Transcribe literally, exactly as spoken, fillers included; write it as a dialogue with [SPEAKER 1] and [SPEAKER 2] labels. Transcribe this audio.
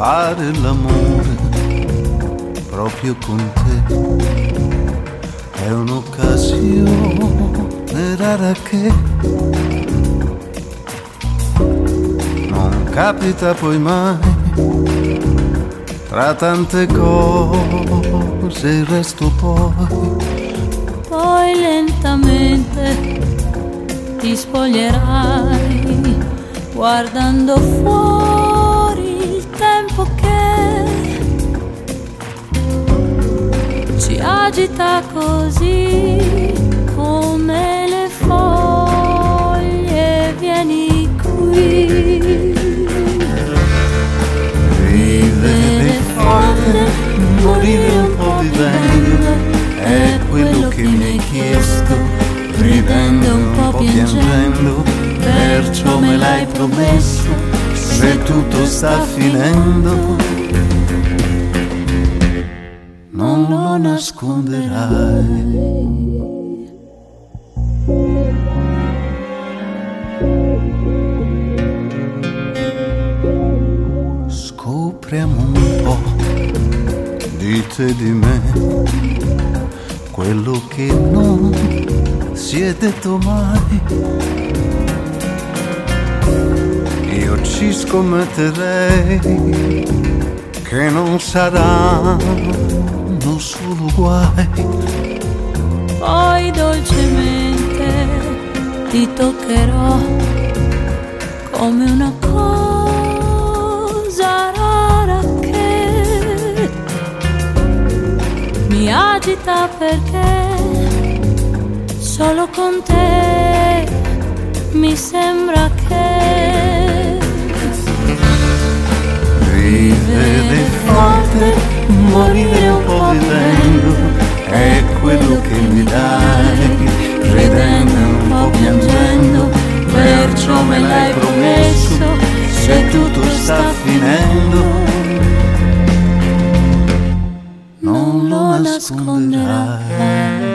[SPEAKER 1] fare l'amore proprio con te è un'occasione rara che non capita poi mai. Tra tante cose il resto poi
[SPEAKER 2] poi lentamente ti spoglierai guardando fuori il tempo che ci agita così come le foglie. Vieni qui,
[SPEAKER 1] vivere forte, morire un po' vivendo, è quello che mi hai chiesto, ridendo un po' piangendo, perciò me l'hai promesso, se tutto sta finendo, non lo nasconderai. Scopriamo un po' di te e di me, quello che non si è detto mai. Io ci scommetterei che non saranno solo guai.
[SPEAKER 2] Poi dolcemente ti toccherò come una cosa rara che mi agita perché solo con te mi sembra che
[SPEAKER 1] vivere forte, morire un po' vivendo, è quello che mi dai, ridendo un po' piangendo, perciò me l'hai promesso, se tutto sta finendo, non lo nasconderai.